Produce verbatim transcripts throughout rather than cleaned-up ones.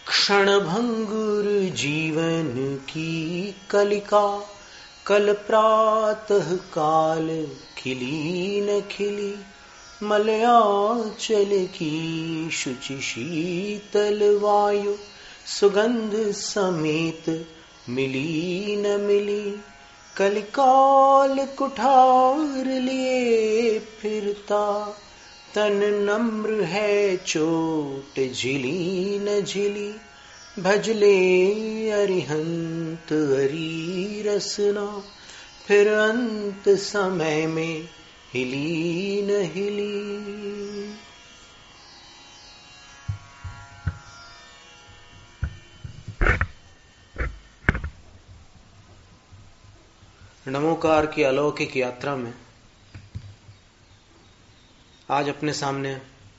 क्षणभंगुर जीवन की कलिका, कल प्रातः काल खिली न खिली, मलयाचल की शुचि शीतल वायु, सुगंध समेत मिली न मिली। कलिकाल कुठार लिए फिरता, तन नम्र है चोट झिली न झिली। भजले अरिहंत अरी रसना, फिर अंत समय में हिली न हिली। नमोकार की अलौकिक यात्रा में आज अपने सामने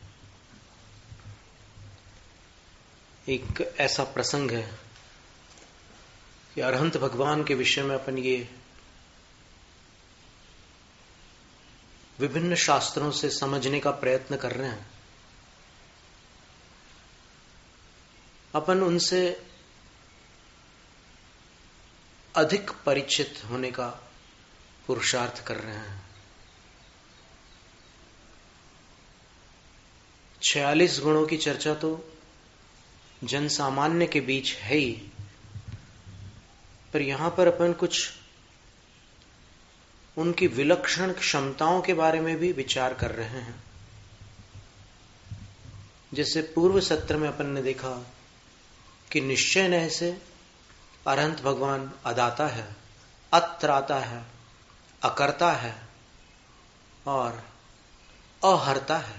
एक ऐसा प्रसंग है कि अरहंत भगवान के विषय में अपन ये विभिन्न शास्त्रों से समझने का प्रयत्न कर रहे हैं। अपन उनसे अधिक परिचित होने का पुरुषार्थ कर रहे हैं। छियालीस गुणों की चर्चा तो जन सामान्य के बीच है ही, पर यहां पर अपन कुछ उनकी विलक्षण क्षमताओं के बारे में भी विचार कर रहे हैं। जैसे पूर्व सत्र में अपन ने देखा कि निश्चय न से अरहंत भगवान अदाता है, अत्राता है, अकर्ता है और अहर्ता है,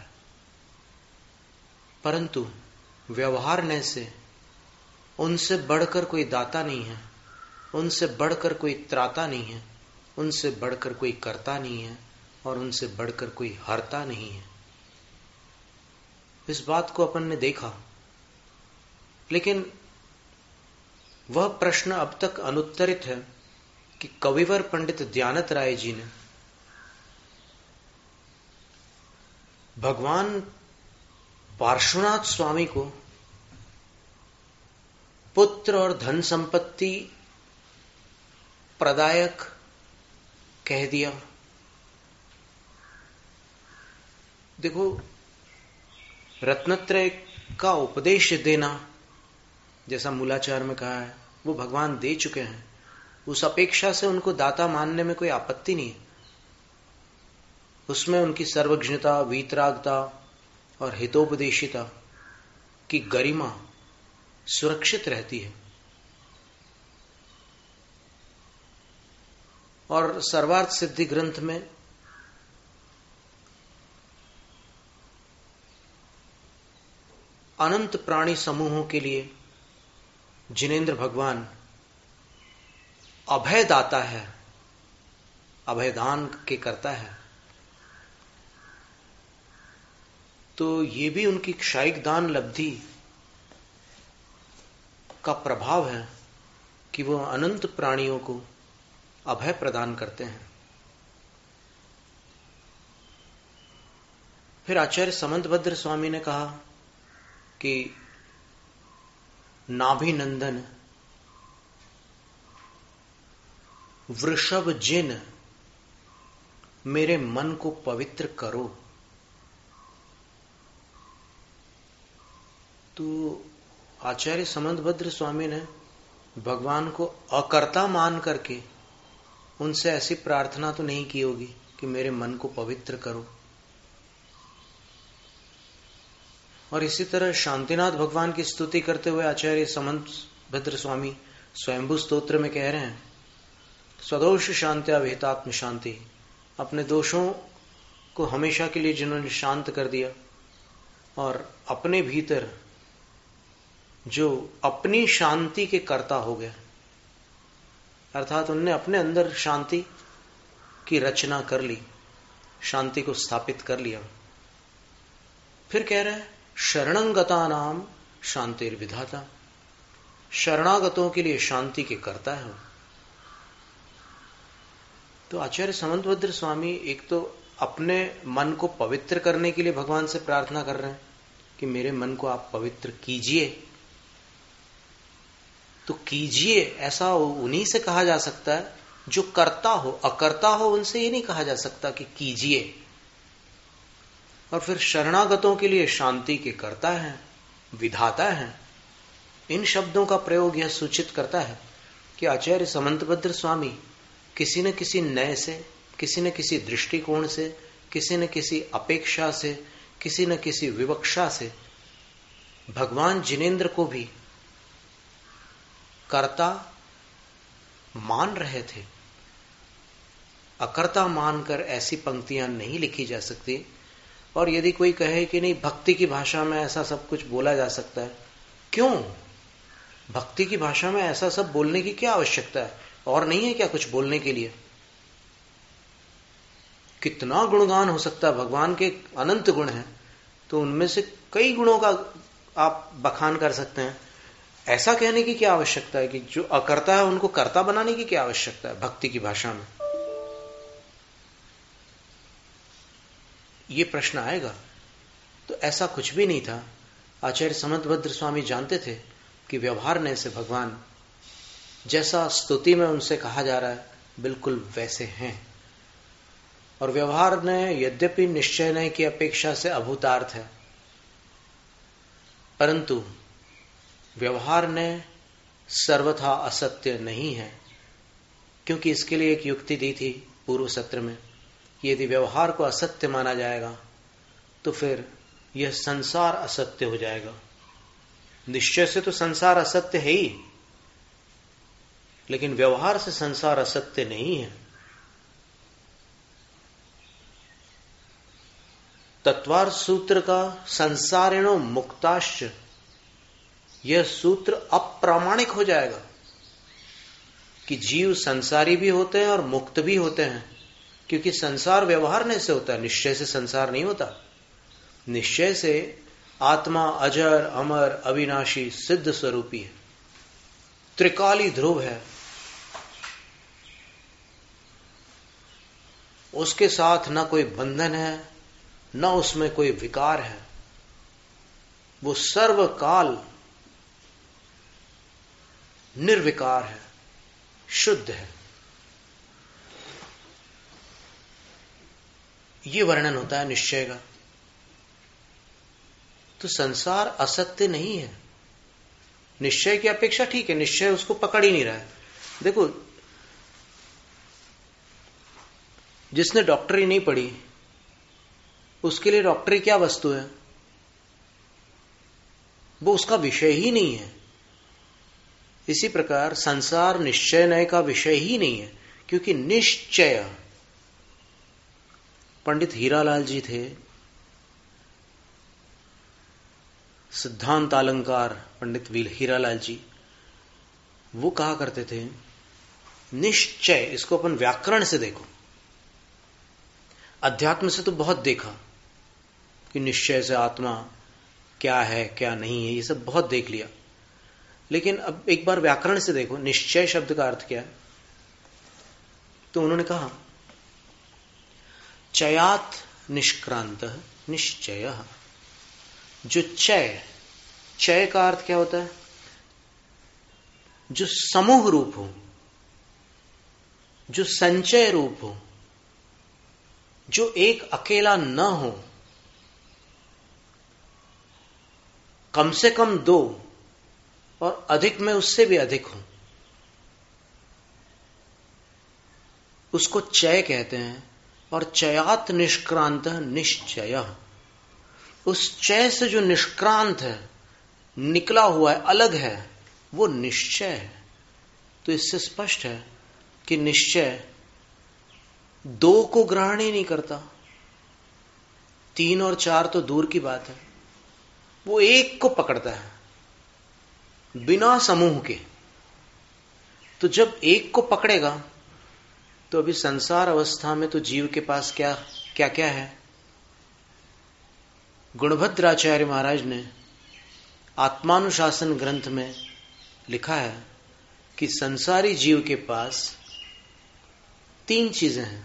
परंतु व्यवहार न से उनसे बढ़कर कोई दाता नहीं है, उनसे बढ़कर कोई त्राता नहीं है, उनसे बढ़कर कोई कर्ता नहीं है और उनसे बढ़कर कोई हरता नहीं है। इस बात को अपन ने देखा, लेकिन वह प्रश्न अब तक अनुत्तरित है कि कविवर पंडित दयानत राय जी ने भगवान पार्श्वनाथ स्वामी को पुत्र और धन संपत्ति प्रदायक कह दिया। देखो, रत्नत्रय का उपदेश देना, जैसा मूलाचार में कहा है, वो भगवान दे चुके हैं। उस अपेक्षा से उनको दाता मानने में कोई आपत्ति नहीं है। उसमें उनकी सर्वज्ञता, वीतरागता और हितोपदेशिता की गरिमा सुरक्षित रहती है। और सर्वार्थ सिद्धि ग्रंथ में अनंत प्राणी समूहों के लिए जिनेंद्र भगवान अभयदाता है, अभयदान के करता है। तो ये भी उनकी क्षायिक दान लब्धि का प्रभाव है कि वो अनंत प्राणियों को अभय प्रदान करते हैं। फिर आचार्य समंतभद्र स्वामी ने कहा कि नाभिनंदन वृषभ जिन मेरे मन को पवित्र करो। तो आचार्य समंतभद्र स्वामी ने भगवान को अकर्ता मान करके उनसे ऐसी प्रार्थना तो नहीं की होगी कि मेरे मन को पवित्र करो। और इसी तरह शांतिनाथ भगवान की स्तुति करते हुए आचार्य समंतभद्र स्वामी स्वयंभू स्तोत्र में कह रहे हैं, स्वदोष शांत्या विहितात्म शांति। अपने दोषों को हमेशा के लिए जिन्होंने शांत कर दिया और अपने भीतर जो अपनी शांति के कर्ता हो गए, अर्थात उनने अपने अंदर शांति की रचना कर ली, शांति को स्थापित कर लिया। फिर कह रहे हैं शरणंगता नाम शांतिर विधाता, शरणागतों के लिए शांति के कर्ता है। तो आचार्य समंतभद्र स्वामी एक तो अपने मन को पवित्र करने के लिए भगवान से प्रार्थना कर रहे हैं कि मेरे मन को आप पवित्र कीजिए, तो कीजिए ऐसा उन्हीं से कहा जा सकता है जो करता हो, अकर्ता हो उनसे ये नहीं कहा जा सकता कि कीजिए। और फिर शरणागतों के लिए शांति के कर्ता है, विधाता है। इन शब्दों का प्रयोग यह सूचित करता है कि आचार्य समंतभद्र स्वामी किसी न किसी नए से, किसी न किसी दृष्टिकोण से, किसी न किसी अपेक्षा से, किसी न किसी विवक्षा से भगवान जिनेंद्र को भी कर्ता मान रहे थे। अकर्ता मानकर ऐसी पंक्तियां नहीं लिखी जा सकती। और यदि कोई कहे कि नहीं भक्ति की भाषा में ऐसा सब कुछ बोला जा सकता है, क्यों? भक्ति की भाषा में ऐसा सब बोलने की क्या आवश्यकता है? और नहीं है क्या कुछ बोलने के लिए? कितना गुणगान हो सकता है, भगवान के अनंत गुण हैं, तो उनमें से कई गुणों का आप बखान कर सकते हैं। ऐसा कहने की क्या आवश्यकता है कि जो अकर्ता है उनको कर्ता बनाने की क्या आवश्यकता है भक्ति की भाषा में? ये प्रश्न आएगा। तो ऐसा कुछ भी नहीं था। आचार्य समंतभद्र स्वामी जानते थे कि व्यवहार ने से भगवान जैसा स्तुति में उनसे कहा जा रहा है बिल्कुल वैसे हैं। और व्यवहार ने यद्यपि निश्चय नहीं की अपेक्षा से अभूतार्थ है, परंतु व्यवहार ने सर्वथा असत्य नहीं है। क्योंकि इसके लिए एक युक्ति दी थी पूर्व सत्र में, यदि व्यवहार को असत्य माना जाएगा तो फिर यह संसार असत्य हो जाएगा। निश्चय से तो संसार असत्य है ही, लेकिन व्यवहार से संसार असत्य नहीं है। तत्वार सूत्र का संसारिणो मुक्ताश्च, यह सूत्र अप्रामाणिक हो जाएगा कि जीव संसारी भी होते हैं और मुक्त भी होते हैं। क्योंकि संसार व्यवहार नहीं से होता है, निश्चय से संसार नहीं होता। निश्चय से आत्मा अजर अमर अविनाशी सिद्ध स्वरूपी है, त्रिकाली ध्रुव है, उसके साथ न कोई बंधन है न उसमें कोई विकार है। वो सर्वकाल निर्विकार है, शुद्ध है। ये वर्णन होता है निश्चय का। तो संसार असत्य नहीं है। निश्चय की अपेक्षा ठीक है, निश्चय उसको पकड़ ही नहीं रहा है। देखो, जिसने डॉक्टरी नहीं पढ़ी उसके लिए डॉक्टरी क्या वस्तु है? वो उसका विषय ही नहीं है। इसी प्रकार संसार निश्चय नय का विषय ही नहीं है। क्योंकि निश्चय, पंडित हीरालाल जी थे, सिद्धांत अलंकार पंडित हीरालाल जी, वो कहा करते थे निश्चय, इसको अपन व्याकरण से देखो। अध्यात्म से तो बहुत देखा कि निश्चय से आत्मा क्या है क्या नहीं है, ये सब बहुत देख लिया। लेकिन अब एक बार व्याकरण से देखो निश्चय शब्द का अर्थ क्या है। तो उन्होंने कहा चयात निष्क्रांत निश्चय। जो चय, चय का अर्थ क्या होता है? जो समूह रूप हो, जो संचय रूप हो, जो एक अकेला न हो, कम से कम दो और अधिक में उससे भी अधिक हो, उसको चय कहते हैं। और चयात निष्क्रांत निश्चय, उस चय से जो निष्क्रांत है, निकला हुआ है, अलग है, वो निश्चय है। तो इससे स्पष्ट है कि निश्चय दो को ग्रहण ही नहीं करता। तीन और चार तो दूर की बात है, वो एक को पकड़ता है बिना समूह के। तो जब एक को पकड़ेगा तो अभी संसार अवस्था में तो जीव के पास क्या क्या क्या है? गुणभद्राचार्य महाराज ने आत्मानुशासन ग्रंथ में लिखा है कि संसारी जीव के पास तीन चीजें हैं।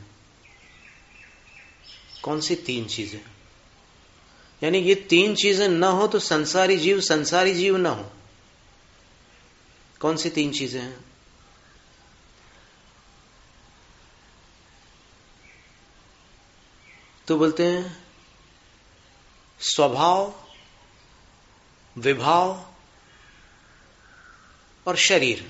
कौन सी तीन चीजें? यानी ये तीन चीजें न हो तो संसारी जीव संसारी जीव न हो। कौन सी तीन चीजें हैं? तो बोलते हैं स्वभाव, विभाव और शरीर।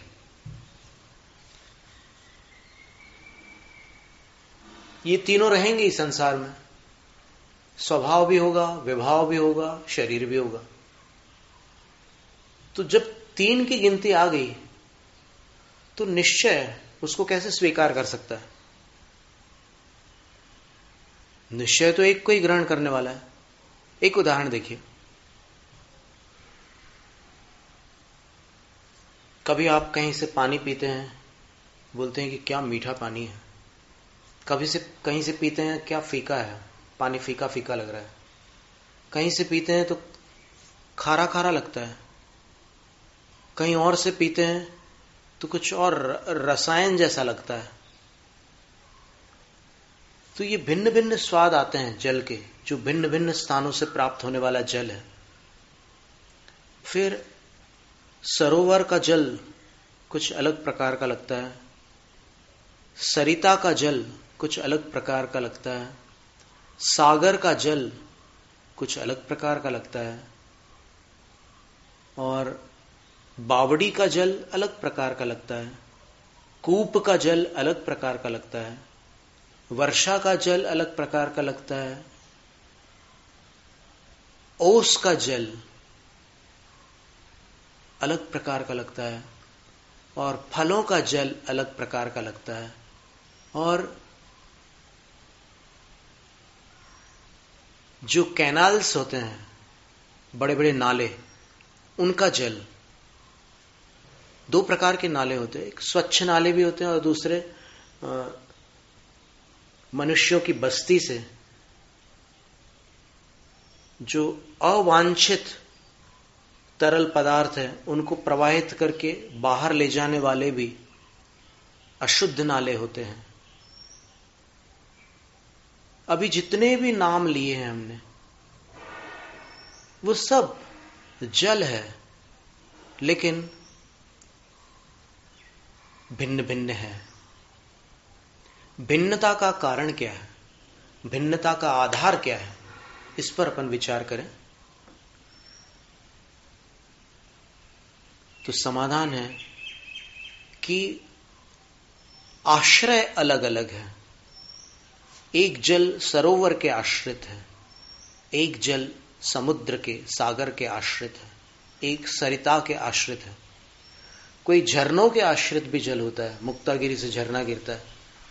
ये तीनों रहेंगे इस संसार में। स्वभाव भी होगा, विभाव भी होगा, शरीर भी होगा। तो जब तीन की गिनती आ गई तो निश्चय उसको कैसे स्वीकार कर सकता है? निश्चय तो एक को ही ग्रहण करने वाला है। एक उदाहरण देखिए, कभी आप कहीं से पानी पीते हैं, बोलते हैं कि क्या मीठा पानी है। कभी से कहीं से पीते हैं, क्या फीका है, पानी फीका फीका लग रहा है। कहीं से पीते हैं तो खारा खारा लगता है। कहीं और से पीते हैं तो कुछ और रसायन जैसा लगता है। तो ये भिन्न भिन्न स्वाद आते हैं जल के, जो भिन्न भिन्न स्थानों से प्राप्त होने वाला जल है। फिर सरोवर का जल कुछ अलग प्रकार का लगता है, सरिता का जल कुछ अलग प्रकार का लगता है, सागर का जल कुछ अलग प्रकार का लगता है, और बावड़ी का जल अलग प्रकार का लगता है, कूप का जल अलग प्रकार का लगता है, वर्षा का जल अलग प्रकार का लगता है, ओस का जल अलग प्रकार का लगता है, और फलों का जल अलग प्रकार का लगता है, और जो कैनाल्स होते हैं, बड़े बड़े नाले, उनका जल, दो प्रकार के नाले होते हैं। एक स्वच्छ नाले भी होते हैं और दूसरे मनुष्यों की बस्ती से जो अवांछित तरल पदार्थ है उनको प्रवाहित करके बाहर ले जाने वाले भी अशुद्ध नाले होते हैं। अभी जितने भी नाम लिए हैं हमने, वो सब जल है, लेकिन भिन्न भिन्न है। भिन्नता का कारण क्या है, भिन्नता का आधार क्या है, इस पर अपन विचार करें तो समाधान है कि आश्रय अलग अलग है। एक जल सरोवर के आश्रित है, एक जल समुद्र के, सागर के आश्रित है, एक सरिता के आश्रित है। कोई झरनों के आश्रित भी जल होता है, मुक्तागिरी से झरना गिरता है,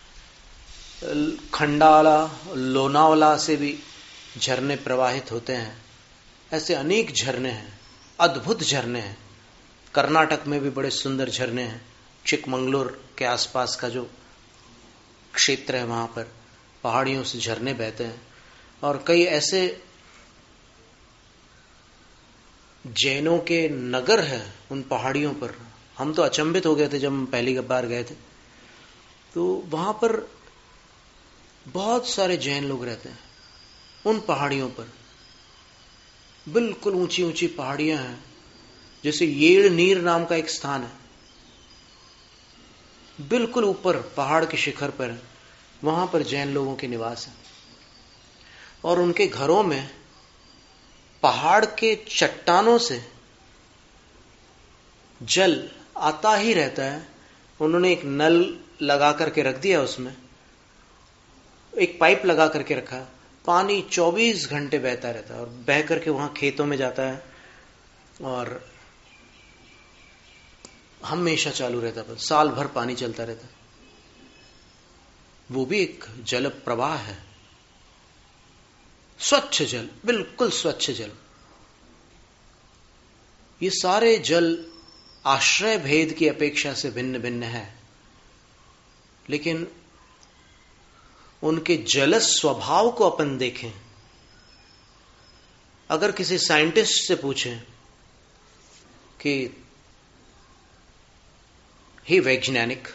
खंडाला, लोनावला से भी झरने प्रवाहित होते हैं। ऐसे अनेक झरने हैं, अद्भुत झरने हैं। कर्नाटक में भी बड़े सुंदर झरने हैं। चिकमंगलुर के आसपास का जो क्षेत्र है, वहां पर पहाड़ियों से झरने बहते हैं। और कई ऐसे जैनों के नगर हैं उन पहाड़ियों पर। हम तो अचंभित हो गए थे जब हम पहली बार गए थे, तो वहां पर बहुत सारे जैन लोग रहते हैं उन पहाड़ियों पर। बिल्कुल ऊंची ऊंची पहाड़ियां हैं, जैसे येड़ नीर नाम का एक स्थान है, बिल्कुल ऊपर पहाड़ के शिखर पर है। वहां पर जैन लोगों के निवास है, और उनके घरों में पहाड़ के चट्टानों से जल आता ही रहता है। उन्होंने एक नल लगा करके रख दिया, उसमें एक पाइप लगा करके रखा, पानी चौबीस घंटे बहता रहता है और बह करके वहां खेतों में जाता है और हमेशा चालू रहता है, साल भर पानी चलता रहता है। वो भी एक जल प्रवाह है, स्वच्छ जल, बिल्कुल स्वच्छ जल। ये सारे जल आश्रय भेद की अपेक्षा से भिन्न भिन्न है, लेकिन उनके जल स्वभाव को अपन देखें। अगर किसी साइंटिस्ट से पूछें कि हे वैज्ञानिक,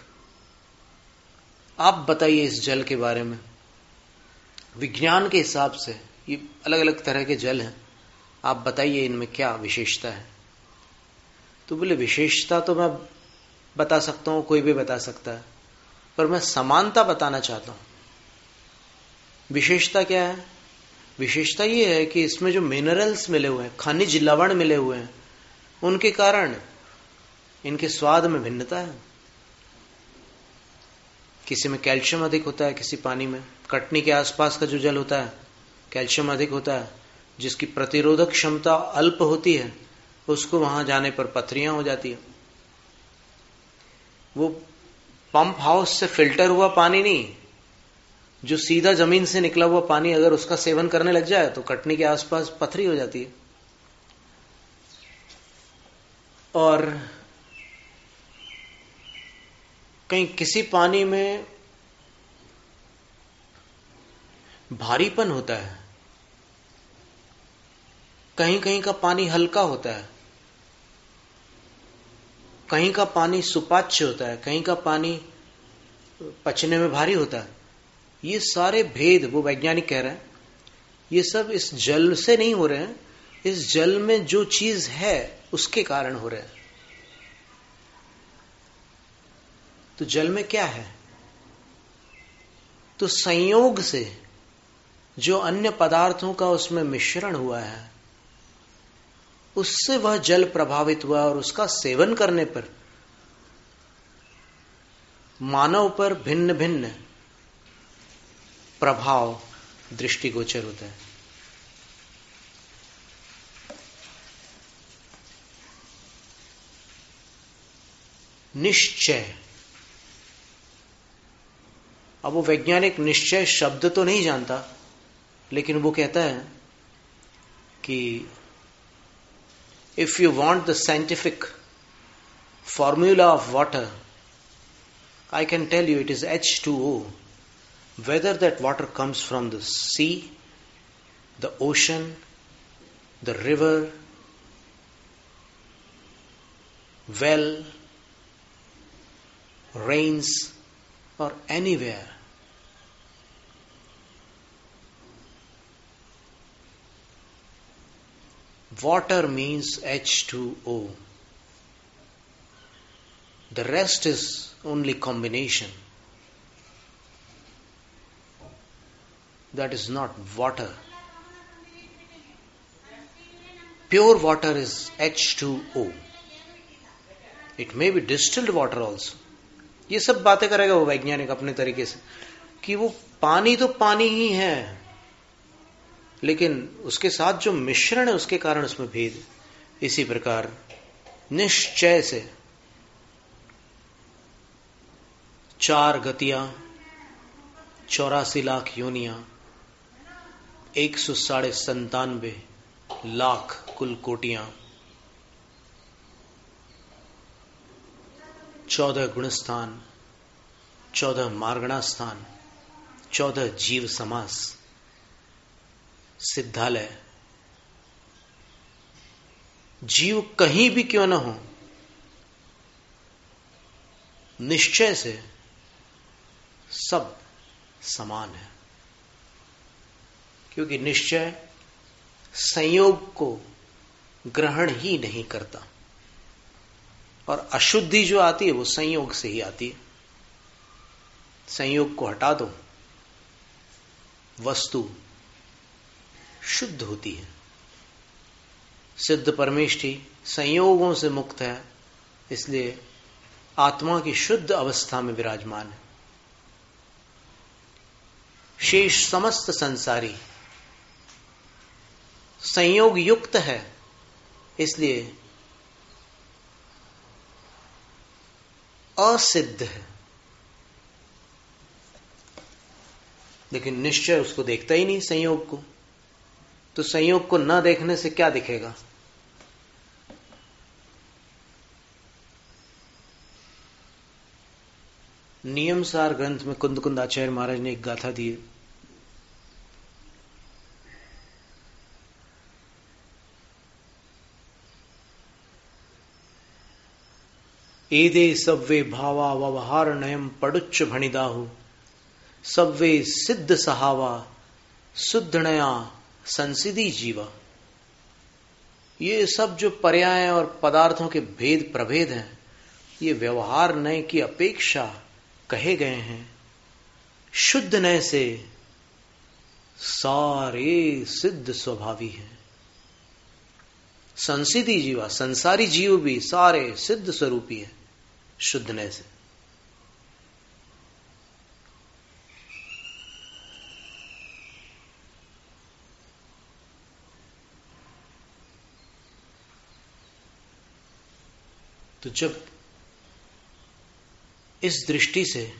आप बताइए इस जल के बारे में, विज्ञान के हिसाब से ये अलग अलग तरह के जल हैं, आप बताइए इनमें क्या विशेषता है। तो बोले विशेषता तो मैं बता सकता हूं, कोई भी बता सकता है, पर मैं समानता बताना चाहता हूं। विशेषता क्या है? विशेषता ये है कि इसमें जो मिनरल्स मिले हुए हैं, खनिज लवण मिले हुए हैं, उनके कारण इनके स्वाद में भिन्नता है। किसी में कैल्शियम अधिक होता है, किसी पानी में। कटनी के आसपास का जो जल होता है कैल्शियम अधिक होता है, जिसकी प्रतिरोधक क्षमता अल्प होती है, उसको वहां जाने पर पथरियां हो जाती है। वो पंप हाउस से फिल्टर हुआ पानी नहीं, जो सीधा जमीन से निकला हुआ पानी अगर उसका सेवन करने लग जाए तो कटनी के आसपास पथरी हो जाती है। और कहीं किसी पानी में भारीपन होता है, कहीं कहीं का पानी हल्का होता है, कहीं का पानी सुपाच्य होता है, कहीं का पानी पचने में भारी होता है। ये सारे भेद वो वैज्ञानिक कह रहे हैं, ये सब इस जल से नहीं हो रहे हैं, इस जल में जो चीज है उसके कारण हो रहे हैं। तो जल में क्या है? तो संयोग से जो अन्य पदार्थों का उसमें मिश्रण हुआ है, उससे वह जल प्रभावित हुआ और उसका सेवन करने पर मानव पर भिन्न भिन्न प्रभाव दृष्टिगोचर होता है। निश्चय, अब वो वैज्ञानिक निश्चय शब्द तो नहीं जानता, लेकिन वो कहता है कि if you want the scientific formula of water, I can tell you it is H two O. Whether that water comes from the sea, the ocean, the river, well, rains, or anywhere, water means H two O. The rest is only combination. That is not water. Pure water is H two O. It may be distilled water also. ये सब बातें करेगा वो वैज्ञानिक अपने तरीके से, कि वो पानी तो पानी ही है, लेकिन उसके साथ जो मिश्रण है उसके कारण उसमें भेद। इसी प्रकार निश्चय से चार गतियां, चौरासी लाख योनियां, एक सौ साढ़े संतानवे लाख कुल कोटियां, चौदह गुणस्थान, चौदह मार्गणा स्थान, चौदह जीव समास, सिद्धालय, जीव कहीं भी क्यों न हो, निश्चय से सब समान है। क्योंकि निश्चय संयोग को ग्रहण ही नहीं करता, और अशुद्धि जो आती है वो संयोग से ही आती है। संयोग को हटा दो, वस्तु शुद्ध होती है। सिद्ध परमेष्ठी संयोगों से मुक्त है, इसलिए आत्मा की शुद्ध अवस्था में विराजमान है। शेष समस्त संसारी संयोग युक्त है, इसलिए असिद्ध है। लेकिन निश्चय उसको देखता ही नहीं, संयोग को। तो संयोग को न देखने से क्या दिखेगा? नियम सार ग्रंथ में कुंद कुंद आचार्य महाराज ने एक गाथा दी है। एदे सव्वे भावा व्यवहार नयम पडुच्च भणिदाहु, सव्वे सिद्ध सहावा शुद्धणया संसिदी जीवा। ये सब जो पर्याय और पदार्थों के भेद प्रभेद हैं, ये व्यवहार नय की अपेक्षा कहे गए हैं। शुद्ध नय से सारे सिद्ध स्वभावी हैं। संसिद्धि जीवा, संसारी जीव भी सारे सिद्ध स्वरूपी है शुद्ध नय से। तो जब इस दृष्टि से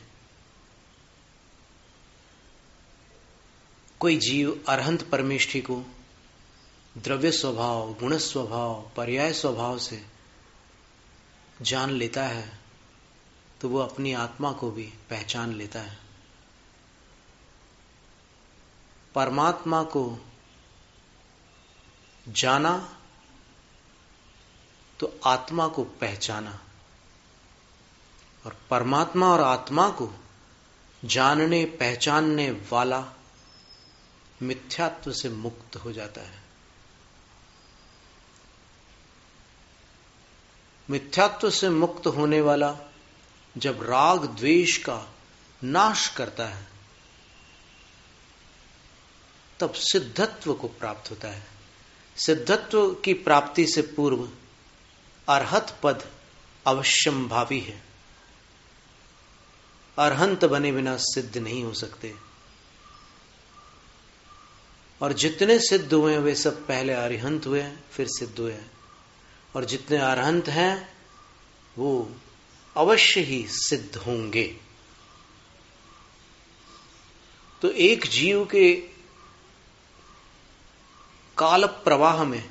कोई जीव अरहंत परमेष्ठी को द्रव्य स्वभाव, गुण स्वभाव, पर्याय स्वभाव से जान लेता है, तो वो अपनी आत्मा को भी पहचान लेता है। परमात्मा को जाना तो आत्मा को पहचाना, और परमात्मा और आत्मा को जानने पहचानने वाला मिथ्यात्व से मुक्त हो जाता है। मिथ्यात्व से मुक्त होने वाला जब राग द्वेष का नाश करता है, तब सिद्धत्व को प्राप्त होता है। सिद्धत्व की प्राप्ति से पूर्व अरहत पद अवश्यम भावी है। अरहंत बने बिना सिद्ध नहीं हो सकते, और जितने सिद्ध हुए वे सब पहले अरिहंत हुए फिर सिद्ध हुए, और जितने अरहंत हैं वो अवश्य ही सिद्ध होंगे। तो एक जीव के काल प्रवाह में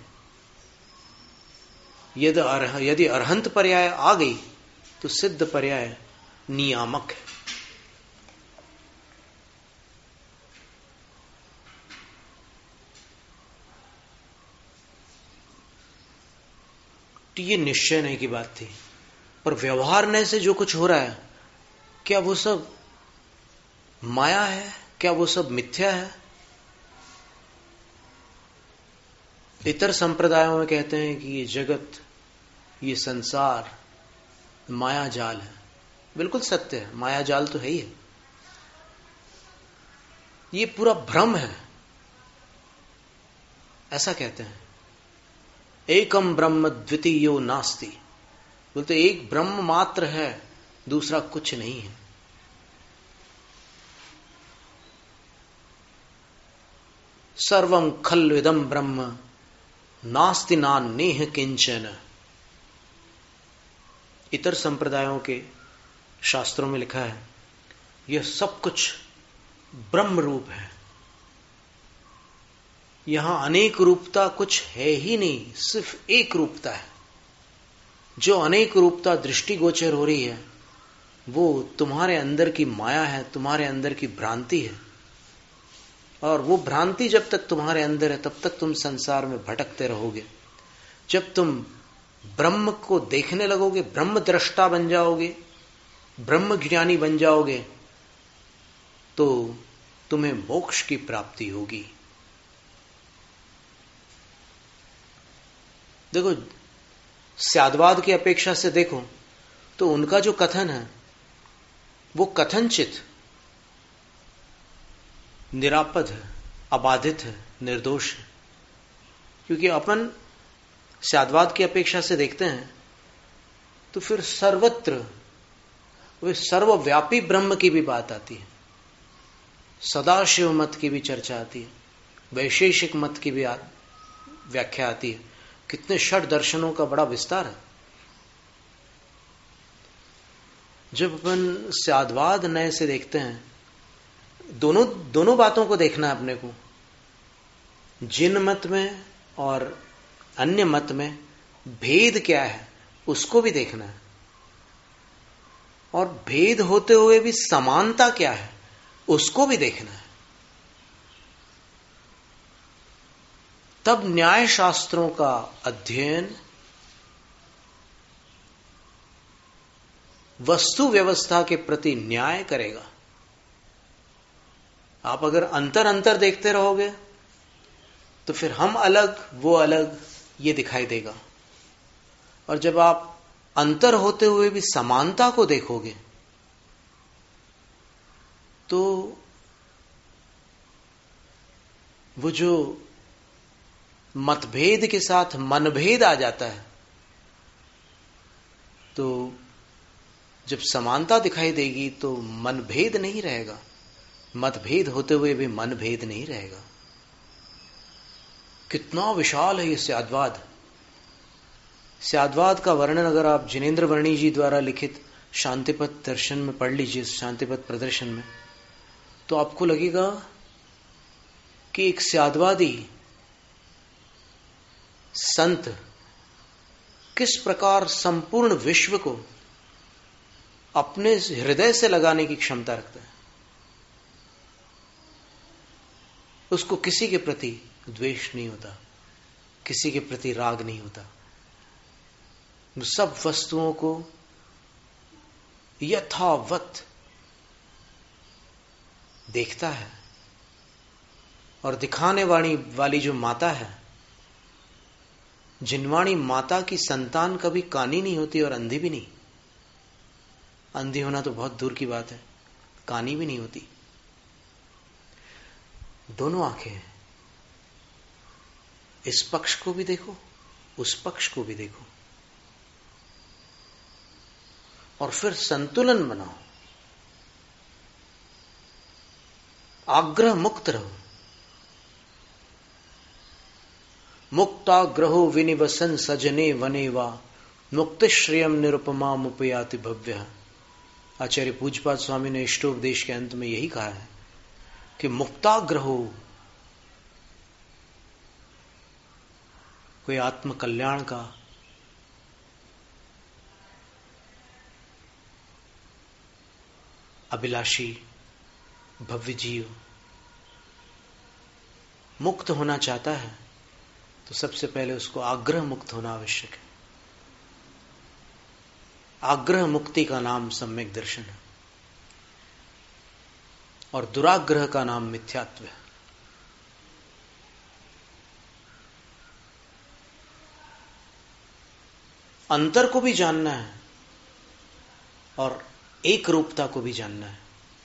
यदि अरह, यदि अरहंत पर्याय आ गई तो सिद्ध पर्याय नियामक है। ये निश्चय नहीं की बात थी, पर व्यवहार ने से जो कुछ हो रहा है, क्या वो सब माया है? क्या वो सब मिथ्या है? इतर संप्रदायों में कहते हैं कि ये जगत, ये संसार माया जाल है। बिल्कुल सत्य है, माया जाल तो है ही है। ये पूरा भ्रम है, ऐसा कहते हैं। एकम ब्रह्म द्वितीयो नास्ति, बोलते एक ब्रह्म मात्र है, दूसरा कुछ नहीं है। सर्वं खल्व इदं ब्रह्म नास्ति नान्येह किंचन। इतर संप्रदायों के शास्त्रों में लिखा है यह सब कुछ ब्रह्म रूप है, यहां अनेक रूपता कुछ है ही नहीं, सिर्फ एक रूपता है। जो अनेक रूपता दृष्टिगोचर हो रही है वो तुम्हारे अंदर की माया है, तुम्हारे अंदर की भ्रांति है, और वो भ्रांति जब तक तुम्हारे अंदर है तब तक तुम संसार में भटकते रहोगे। जब तुम ब्रह्म को देखने लगोगे, ब्रह्म दृष्टा बन जाओगे, ब्रह्म ज्ञानी बन जाओगे, तो तुम्हें मोक्ष की प्राप्ति होगी। देखो, स्यादवाद की अपेक्षा से देखो तो उनका जो कथन है वो कथनचित निरापद है, अबाधित है, निर्दोष है। क्योंकि अपन स्यादवाद की अपेक्षा से देखते हैं तो फिर सर्वत्र वे सर्वव्यापी ब्रह्म की भी बात आती है, सदाशिव मत की भी चर्चा आती है, वैशेषिक मत की भी व्याख्या आती है। कितने षट दर्शनों का बड़ा विस्तार है। जब अपन स्यादवाद नए से देखते हैं, दोनों दोनों बातों को देखना है अपने को। जिन मत में और अन्य मत में भेद क्या है उसको भी देखना है, और भेद होते हुए भी समानता क्या है उसको भी देखना है। तब न्याय शास्त्रों का अध्ययन वस्तु व्यवस्था के प्रति न्याय करेगा। आप अगर अंतर अंतर देखते रहोगे तो फिर हम अलग वो अलग ये दिखाई देगा। और जब आप अंतर होते हुए भी समानता को देखोगे तो वो जो मतभेद के साथ मनभेद आ जाता है, तो जब समानता दिखाई देगी तो मनभेद नहीं रहेगा, मतभेद होते हुए भी मनभेद नहीं रहेगा। कितना विशाल है ये स्याद्वाद। स्याद्वाद का वर्णन अगर आप जिनेन्द्र वर्णी जी द्वारा लिखित शांतिपथ दर्शन में पढ़ लीजिए, शांतिपथ प्रदर्शन में, तो आपको लगेगा कि एक स्याद्वादी संत किस प्रकार संपूर्ण विश्व को अपने हृदय से लगाने की क्षमता रखता है। उसको किसी के प्रति द्वेष नहीं होता, किसी के प्रति राग नहीं होता। सब वस्तुओं को यथावत देखता है। और दिखाने वाली वाली जो माता है, जिनवाणी माता की संतान कभी कानी नहीं होती और अंधी भी नहीं। अंधी होना तो बहुत दूर की बात है, कानी भी नहीं होती, दोनों आंखें हैं। इस पक्ष को भी देखो, उस पक्ष को भी देखो, और फिर संतुलन बनाओ, आग्रह मुक्त रहो। मुक्ताग्रहो विनिवसन सजने वने वा मुक्त श्रेयम निरुपमा मुपयाति भव्य। आचार्य पूज्यपाद स्वामी ने इष्टोपदेश के अंत में यही कहा है कि मुक्ताग्रहो, कोई आत्म कल्याण का अभिलाषी भव्य जीव मुक्त होना चाहता है तो सबसे पहले उसको आग्रह मुक्त होना आवश्यक है। आग्रह मुक्ति का नाम सम्यक दर्शन है और दुराग्रह का नाम मिथ्यात्व है। अंतर को भी जानना है और एक रूपता को भी जानना है।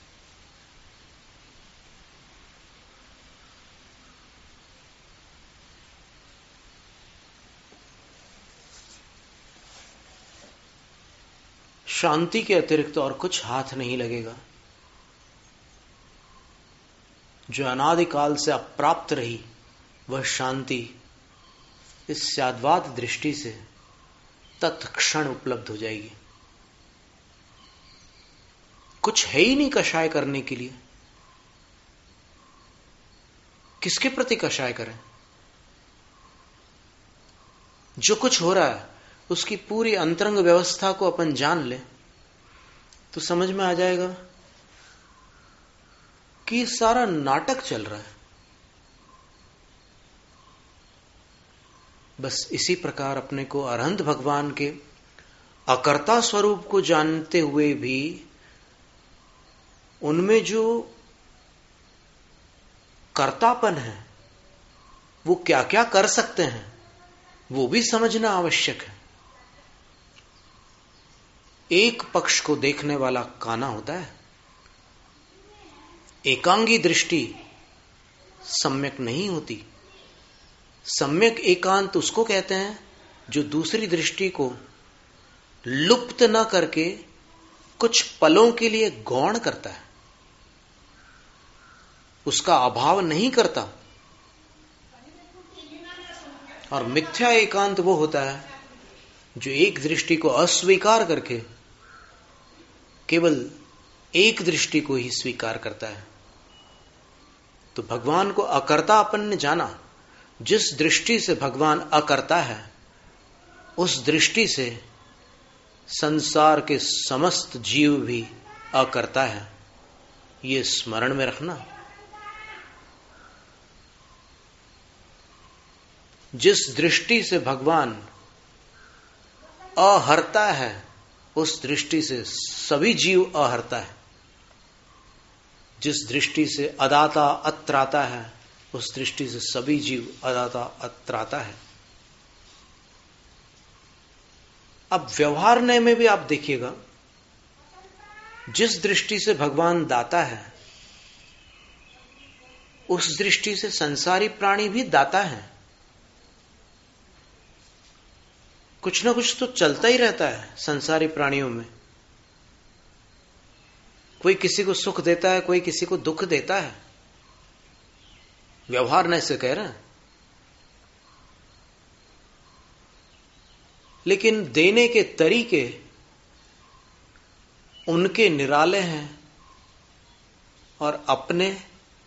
शांति के अतिरिक्त और कुछ हाथ नहीं लगेगा। जो अनादिकाल से अप्राप्त रही वह शांति इस स्याद्वाद दृष्टि से तत्क्षण उपलब्ध हो जाएगी। कुछ है ही नहीं कषाय करने के लिए। किसके प्रति कषाय करें? जो कुछ हो रहा है उसकी पूरी अंतरंग व्यवस्था को अपन जान ले तो समझ में आ जाएगा कि सारा नाटक चल रहा है। बस इसी प्रकार अपने को अरहंत भगवान के अकर्ता स्वरूप को जानते हुए भी उनमें जो कर्तापन है वो क्या क्या कर सकते हैं वो भी समझना आवश्यक है। एक पक्ष को देखने वाला काना होता है। एकांगी दृष्टि सम्यक नहीं होती। सम्यक एकांत उसको कहते हैं जो दूसरी दृष्टि को लुप्त न करके कुछ पलों के लिए गौण करता है, उसका अभाव नहीं करता। और मिथ्या एकांत वो होता है जो एक दृष्टि को अस्वीकार करके केवल एक दृष्टि को ही स्वीकार करता है। तो भगवान को अकर्ता अपन ने जाना। जिस दृष्टि से भगवान अकर्ता है उस दृष्टि से संसार के समस्त जीव भी अकर्ता है, ये स्मरण में रखना। जिस दृष्टि से भगवान अहर्ता है उस दृष्टि से सभी जीव अहर्ता है। जिस दृष्टि से अदाता अत्राता है उस दृष्टि से सभी जीव अदाता अत्राता है। अब व्यवहारने में भी आप देखिएगा, जिस दृष्टि से भगवान दाता है उस दृष्टि से संसारी प्राणी भी दाता है। कुछ ना कुछ तो चलता ही रहता है संसारी प्राणियों में। कोई किसी को सुख देता है, कोई किसी को दुख देता है। व्यवहार न से कह रहे हैं, लेकिन देने के तरीके उनके निराले हैं और अपने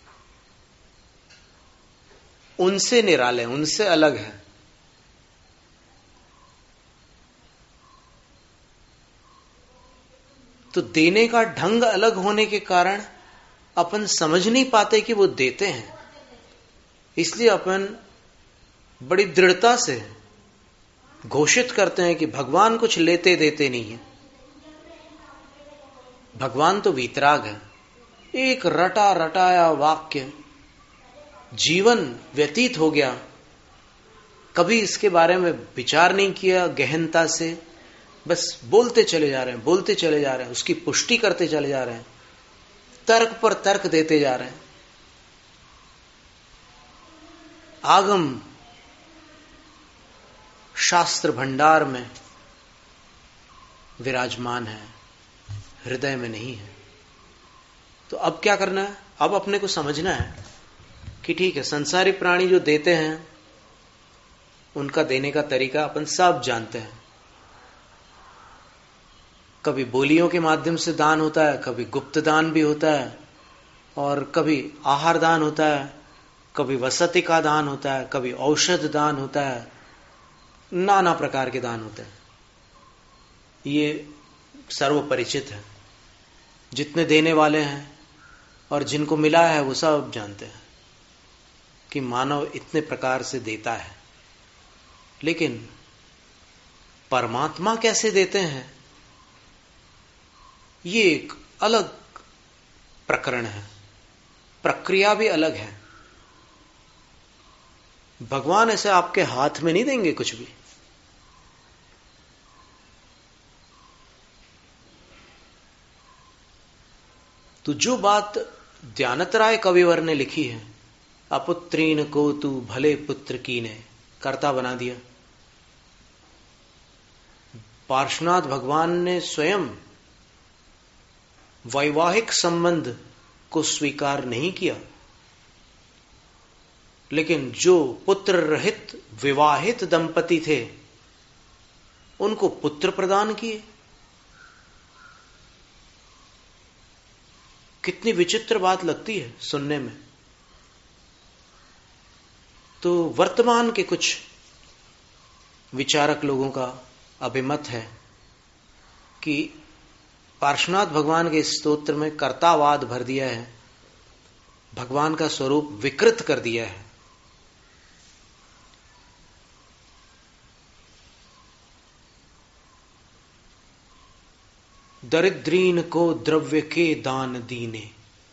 उनसे निराले, उनसे अलग है। तो देने का ढंग अलग होने के कारण अपन समझ नहीं पाते कि वो देते हैं। इसलिए अपन बड़ी दृढ़ता से घोषित करते हैं कि भगवान कुछ लेते देते नहीं है, भगवान तो वीतराग है। एक रटा रटाया वाक्य जीवन व्यतीत हो गया, कभी इसके बारे में विचार नहीं किया गहनता से, बस बोलते चले जा रहे हैं, बोलते चले जा रहे हैं, उसकी पुष्टि करते चले जा रहे हैं, तर्क पर तर्क देते जा रहे हैं। आगम शास्त्र भंडार में विराजमान है, हृदय में नहीं है। तो अब क्या करना है? अब अपने को समझना है कि ठीक है, संसारी प्राणी जो देते हैं उनका देने का तरीका अपन सब जानते हैं। कभी बोलियों के माध्यम से दान होता है, कभी गुप्त दान भी होता है, और कभी आहार दान होता है, कभी वसति का दान होता है, कभी औषध दान होता है, नाना प्रकार के दान होते हैं। ये सर्वपरिचित है। जितने देने वाले हैं और जिनको मिला है वो सब जानते हैं कि मानव इतने प्रकार से देता है। लेकिन परमात्मा कैसे देते हैं, ये एक अलग प्रकरण है, प्रक्रिया भी अलग है। भगवान ऐसे आपके हाथ में नहीं देंगे कुछ भी। तो जो बात ध्यानतराय कविवर ने लिखी है, अपुत्रीन को तू भले पुत्र की ने, कर्ता बना दिया। पार्श्वनाथ भगवान ने स्वयं वैवाहिक संबंध को स्वीकार नहीं किया, लेकिन जो पुत्र रहित विवाहित दंपति थे उनको पुत्र प्रदान किए। कितनी विचित्र बात लगती है सुनने में। तो वर्तमान के कुछ विचारक लोगों का अभिमत है कि पार्श्वनाथ भगवान के स्तोत्र में कर्तावाद भर दिया है, भगवान का स्वरूप विकृत कर दिया है। दरिद्रीन को द्रव्य के दान दीने,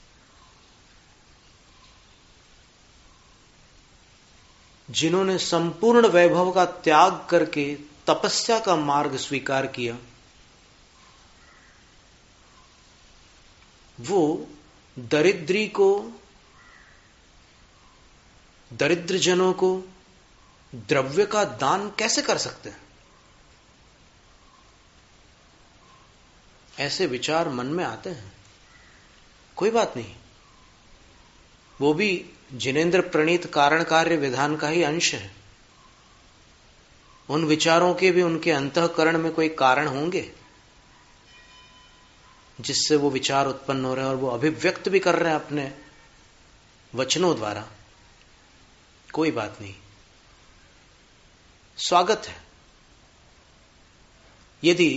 जिन्होंने संपूर्ण वैभव का त्याग करके तपस्या का मार्ग स्वीकार किया, वो दरिद्री को, दरिद्र जनों को द्रव्य का दान कैसे कर सकते हैं? ऐसे विचार मन में आते हैं। कोई बात नहीं, वो भी जिनेन्द्र प्रणीत कारण कार्य विधान का ही अंश है। उन विचारों के भी उनके अंतःकरण में कोई कारण होंगे जिससे वो विचार उत्पन्न हो रहे हैं और वो अभिव्यक्त भी कर रहे हैं अपने वचनों द्वारा। कोई बात नहीं, स्वागत है। यदि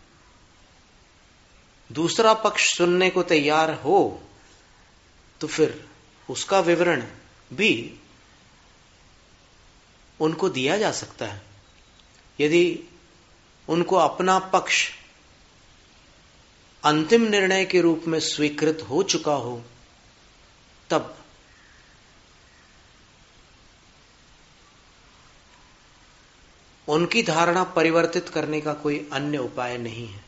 दूसरा पक्ष सुनने को तैयार हो तो फिर उसका विवरण भी उनको दिया जा सकता है। यदि उनको अपना पक्ष अंतिम निर्णय के रूप में स्वीकृत हो चुका हो, तब उनकी धारणा परिवर्तित करने का कोई अन्य उपाय नहीं है।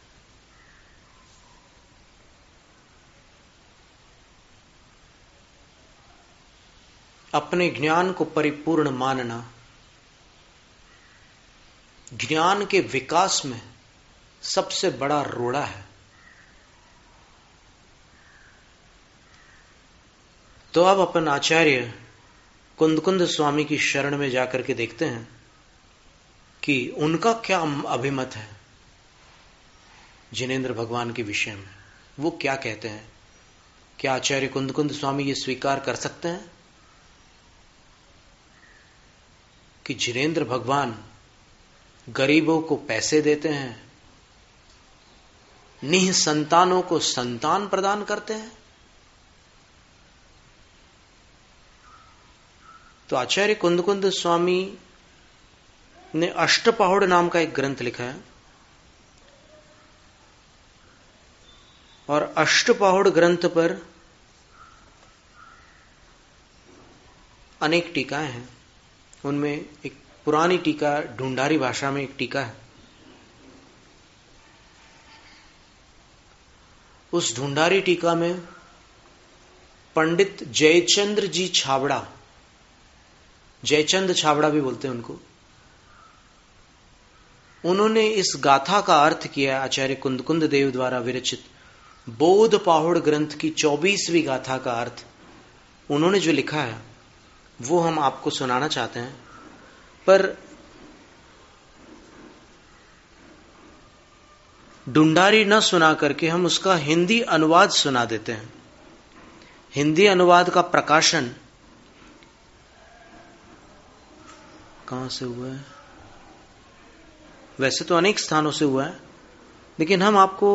अपने ज्ञान को परिपूर्ण मानना ज्ञान के विकास में सबसे बड़ा रोड़ा है। तो अब अपन आचार्य कुंदकुंद स्वामी की शरण में जाकर के देखते हैं कि उनका क्या अभिमत है जिनेंद्र भगवान के विषय में। वो क्या कहते हैं? क्या आचार्य कुंदकुंद स्वामी ये स्वीकार कर सकते हैं कि जिनेंद्र भगवान गरीबों को पैसे देते हैं, निह संतानों को संतान प्रदान करते हैं? तो आचार्य कुंदकुंद स्वामी ने अष्टपहुड़ नाम का एक ग्रंथ लिखा है, और अष्टपहुड़ ग्रंथ पर अनेक टीकाएं हैं। उनमें एक पुरानी टीका ढूंढारी भाषा में एक टीका है। उस ढूंढारी टीका में पंडित जयचंद्र जी छाबड़ा, जयचंद छाबड़ा भी बोलते हैं उनको, उन्होंने इस गाथा का अर्थ किया। आचार्य कुंदकुंद देव द्वारा विरचित बोध पाहुड़ ग्रंथ की चौबीसवीं गाथा का अर्थ उन्होंने जो लिखा है वो हम आपको सुनाना चाहते हैं। पर ढूंढारी न सुना करके हम उसका हिंदी अनुवाद सुना देते हैं। हिंदी अनुवाद का प्रकाशन कहां से हुआ है? वैसे तो अनेक स्थानों से हुआ है, लेकिन हम आपको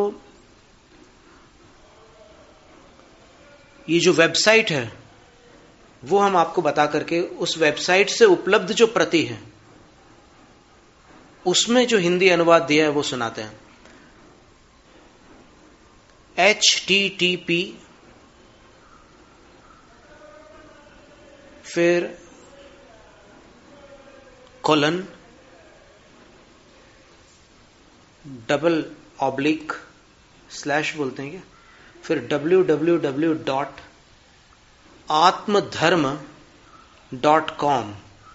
ये जो वेबसाइट है वो हम आपको बता करके उस वेबसाइट से उपलब्ध जो प्रति है उसमें जो हिंदी अनुवाद दिया है वो सुनाते हैं। एच टी टी पी फिर कोलन डबल ऑब्लिक स्लैश बोलते हैं क्या, फिर W W W dot Atmadharma dot com.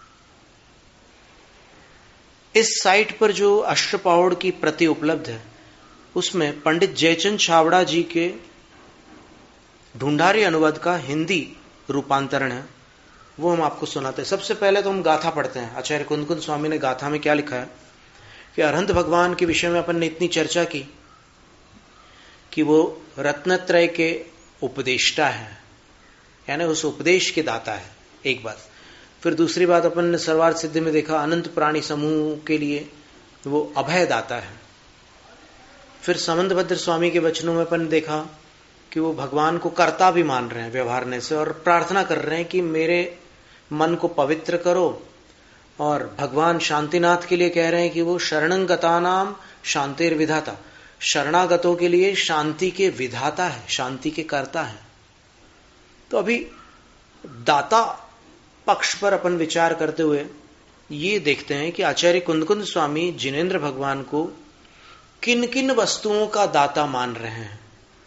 इस साइट पर जो अष्टपहुड़ की प्रति उपलब्ध है उसमें पंडित जयचंद छाबड़ा जी के ढूंढारी अनुवाद का हिंदी रूपांतरण है, वो हम आपको सुनाते हैं। सबसे पहले तो हम गाथा पढ़ते हैं। आचार्य कुंदकुंद स्वामी ने गाथा में क्या लिखा है कि अरहंत भगवान के विषय में अपन ने इतनी चर्चा की कि वो रत्नत्रय के उपदेष्टा है, यानी उस उपदेश के दाता है, एक बात। फिर दूसरी बात अपन ने सर्वार्थ सिद्धि में देखा अनंत प्राणी समूह के लिए वो अभय दाता है। फिर समंतभद्र स्वामी के वचनों में अपन देखा कि वो भगवान को कर्ता भी मान रहे हैं व्यवहारने से, और प्रार्थना कर रहे हैं कि मेरे मन को पवित्र करो। और भगवान शांतिनाथ के लिए कह रहे हैं कि वो शरणंगता नाम शांतिर विधाता, शरणागतों के लिए शांति के विधाता है, शांति के कर्ता है। तो अभी दाता पक्ष पर अपन विचार करते हुए ये देखते हैं कि आचार्य कुंदकुंद स्वामी जिनेंद्र भगवान को किन किन वस्तुओं का दाता मान रहे हैं,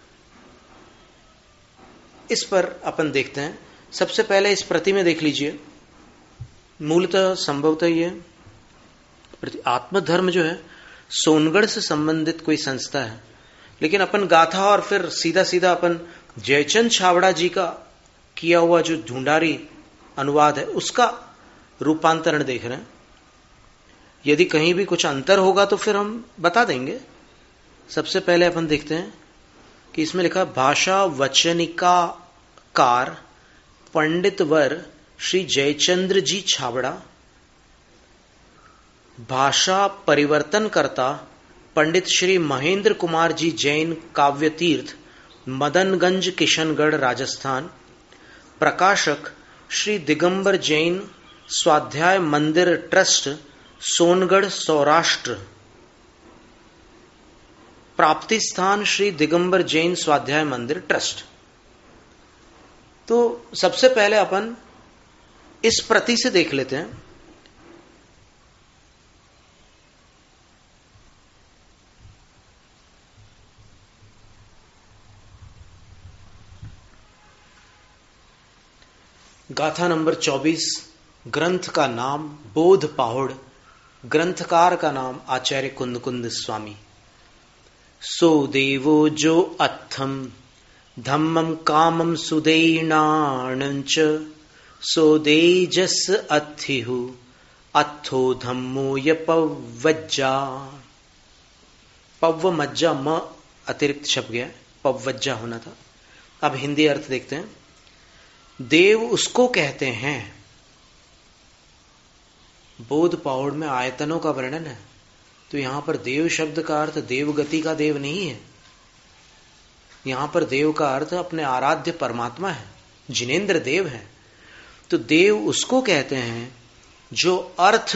इस पर अपन देखते हैं। सबसे पहले इस प्रति में देख लीजिए। मूलतः संभवतः ये आत्मधर्म जो है सोनगढ़ से संबंधित कोई संस्था है, लेकिन अपन गाथा और फिर सीधा सीधा अपन जयचंद छाबड़ा जी का किया हुआ जो ढूंढारी अनुवाद है उसका रूपांतरण देख रहे हैं। यदि कहीं भी कुछ अंतर होगा तो फिर हम बता देंगे। सबसे पहले अपन देखते हैं कि इसमें लिखा भाषा वचनिकाकार पंडित वर श्री जयचंद्र जी छाबड़ा, भाषा परिवर्तनकर्ता पंडित श्री महेंद्र कुमार जी जैन काव्य तीर्थ मदनगंज किशनगढ़ राजस्थान, प्रकाशक श्री दिगंबर जैन स्वाध्याय मंदिर ट्रस्ट सोनगढ़ सौराष्ट्र, प्राप्ति स्थान श्री दिगंबर जैन स्वाध्याय मंदिर ट्रस्ट। तो सबसे पहले अपन इस प्रति से देख लेते हैं गाथा नंबर चौबीस। ग्रंथ का नाम बोध पाहुड़, ग्रंथकार का नाम आचार्य कुंदकुंद स्वामी। सो देवो जो अत्थम धम्मम कामम सुदैणाणंच सो देजस अत्थिहु अत्थो धम्मो यपवज्जा। पव्व मज्जा म अतिरिक्त शब्द गया, पवज्जा होना था। अब हिंदी अर्थ देखते हैं। देव उसको कहते हैं। बोध पाहुड़ में आयतनों का वर्णन है, तो यहां पर देव शब्द का अर्थ देवगति का देव नहीं है। यहां पर देव का अर्थ अपने आराध्य परमात्मा है, जिनेन्द्र देव है। तो देव उसको कहते हैं जो अर्थ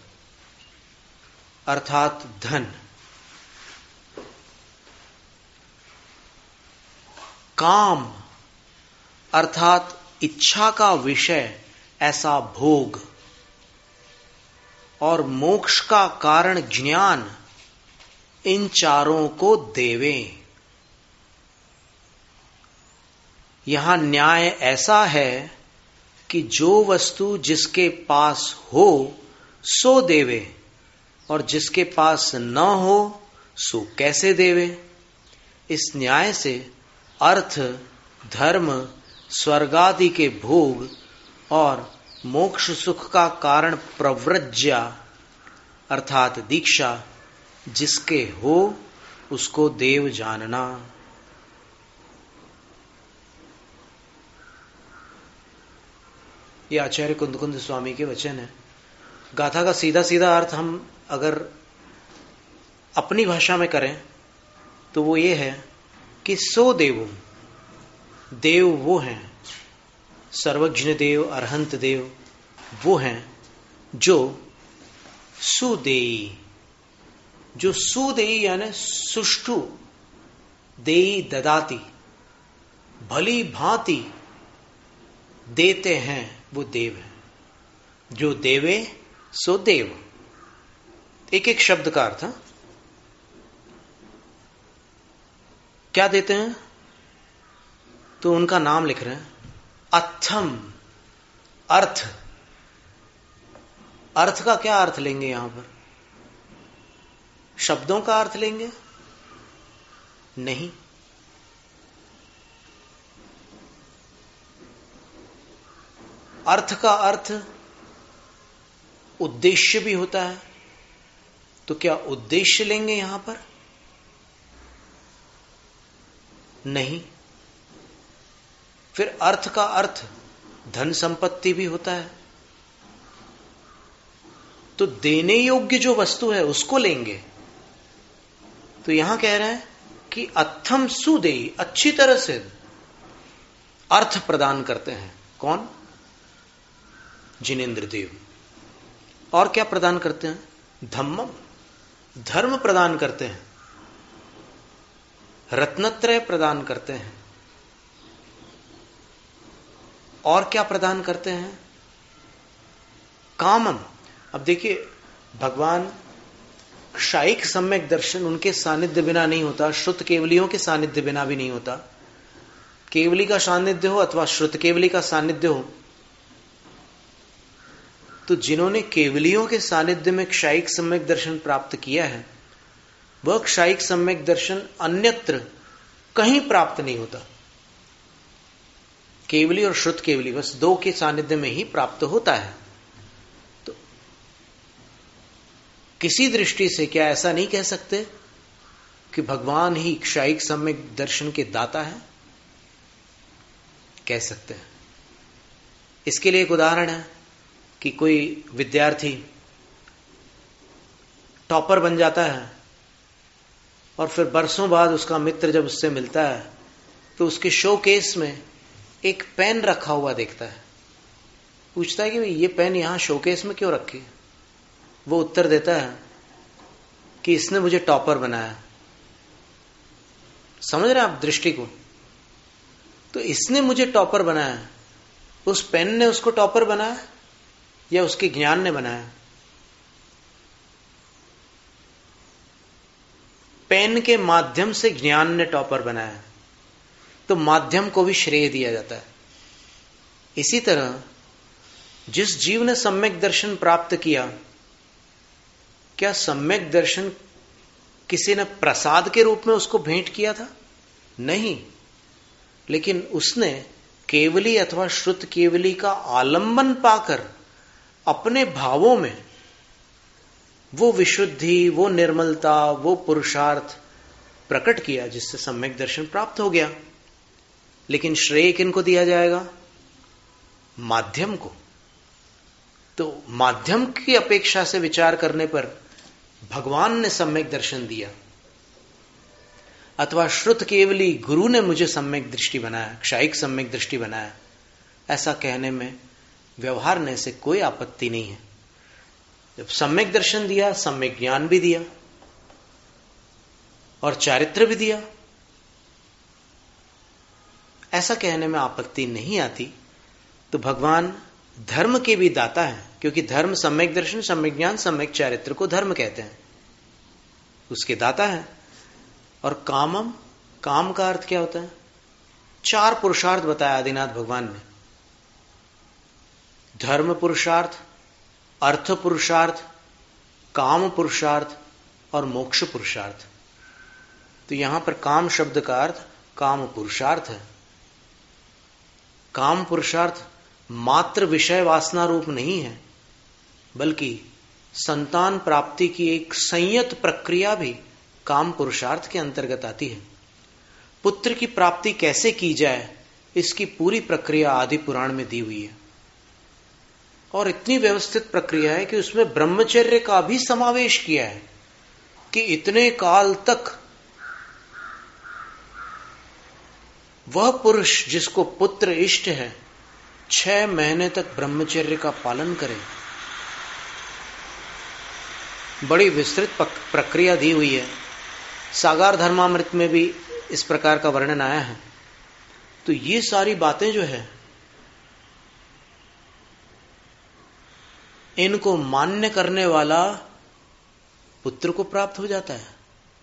अर्थात धन, काम अर्थात इच्छा का विषय ऐसा भोग, और मोक्ष का कारण ज्ञान, इन चारों को देवे। यहां न्याय ऐसा है कि जो वस्तु जिसके पास हो सो देवे, और जिसके पास न हो सो कैसे देवे। इस न्याय से अर्थ, धर्म, स्वर्गादि के भोग और मोक्ष सुख का कारण प्रव्रज्या अर्थात दीक्षा जिसके हो उसको देव जानना। ये आचार्य कुंदकुंद स्वामी के वचन है। गाथा का सीधा सीधा अर्थ हम अगर अपनी भाषा में करें तो वो ये है कि सो देवो, देव वो हैं, सर्वज्ञ देव, अरहंत देव वो हैं जो सुदेयी, जो सुदेयी यानी सुष्ठु देयी ददाती, भली भांति देते हैं, वो देव है। जो देवे सो देव। एक एक शब्द का अर्थ। क्या देते हैं? तो उनका नाम लिख रहे हैं। अथम अर्थ, अर्थ का क्या अर्थ लेंगे यहां पर? शब्दों का अर्थ लेंगे? नहीं। अर्थ का अर्थ उद्देश्य भी होता है, तो क्या उद्देश्य लेंगे यहां पर? नहीं। फिर अर्थ का अर्थ धन संपत्ति भी होता है, तो देने योग्य जो वस्तु है उसको लेंगे। तो यहां कह रहे हैं कि अथम सुदेयी, अच्छी तरह से अर्थ प्रदान करते हैं। कौन? जिनेन्द्र देव। और क्या प्रदान करते हैं? धम्मम, धर्म प्रदान करते हैं, रत्नत्रय प्रदान करते हैं। और क्या प्रदान करते हैं? कामम। अब देखिए, भगवान शायिक सम्यक दर्शन उनके सानिध्य बिना नहीं होता, श्रुत केवलियों के सानिध्य बिना भी नहीं होता। केवली का सानिध्य हो अथवा श्रुत केवली का सानिध्य हो, तो जिन्होंने केवलियों के सानिध्य में क्षायिक सम्यक दर्शन प्राप्त किया है, वह क्षायिक सम्यक दर्शन अन्यत्र कहीं प्राप्त नहीं होता। केवली और श्रुत केवली बस दो के सानिध्य में ही प्राप्त होता है। तो किसी दृष्टि से क्या ऐसा नहीं कह सकते कि भगवान ही क्षायिक सम्यक दर्शन के दाता है? कह सकते हैं। इसके लिए एक उदाहरण है कि कोई विद्यार्थी टॉपर बन जाता है और फिर बरसों बाद उसका मित्र जब उससे मिलता है तो उसके शोकेस में एक पेन रखा हुआ देखता है। पूछता है कि भाई ये पेन यहां शोकेस में क्यों रखी? वो उत्तर देता है कि इसने मुझे टॉपर बनाया। समझ रहे आप दृष्टि को? तो इसने मुझे टॉपर बनाया, उस पेन ने उसको टॉपर बनाया या उसके ज्ञान ने बनाया? पेन के माध्यम से ज्ञान ने टॉपर बनाया, तो माध्यम को भी श्रेय दिया जाता है। इसी तरह जिस जीव ने सम्यक दर्शन प्राप्त किया, क्या सम्यक दर्शन किसी ने प्रसाद के रूप में उसको भेंट किया था? नहीं, लेकिन उसने केवली अथवा श्रुत केवली का आलंबन पाकर अपने भावों में वो विशुद्धि, वो निर्मलता, वो पुरुषार्थ प्रकट किया, जिससे सम्यक दर्शन प्राप्त हो गया। लेकिन श्रेय किनको दिया जाएगा? माध्यम को। तो माध्यम की अपेक्षा से विचार करने पर भगवान ने सम्यक दर्शन दिया, अथवा श्रुत केवली गुरु ने मुझे सम्यक दृष्टि बनाया, क्षायिक सम्यक दृष्टि बनाया, ऐसा कहने में व्यवहारने से कोई आपत्ति नहीं है। जब सम्यक दर्शन दिया, सम्यक ज्ञान भी दिया और चारित्र भी दिया, ऐसा कहने में आपत्ति नहीं आती। तो भगवान धर्म के भी दाता है, क्योंकि धर्म सम्यक दर्शन, सम्यक ज्ञान, सम्यक चारित्र को धर्म कहते हैं, उसके दाता है। और कामम, काम का अर्थ क्या होता है? चार पुरुषार्थ बताया आदिनाथ भगवान ने, धर्म पुरुषार्थ, अर्थ पुरुषार्थ, काम पुरुषार्थ और मोक्ष पुरुषार्थ। तो यहां पर काम शब्द का अर्थ काम पुरुषार्थ है। काम पुरुषार्थ मात्र विषय वासना रूप नहीं है, बल्कि संतान प्राप्ति की एक संयत प्रक्रिया भी काम पुरुषार्थ के अंतर्गत आती है। पुत्र की प्राप्ति कैसे की जाए, इसकी पूरी प्रक्रिया आदि पुराण में दी हुई है, और इतनी व्यवस्थित प्रक्रिया है कि उसमें ब्रह्मचर्य का भी समावेश किया है कि इतने काल तक वह पुरुष जिसको पुत्र इष्ट है, छह महीने तक ब्रह्मचर्य का पालन करे। बड़ी विस्तृत प्रक्रिया दी हुई है। सागार धर्मामृत में भी इस प्रकार का वर्णन आया है। तो ये सारी बातें जो है, इनको मान्य करने वाला पुत्र को प्राप्त हो जाता है।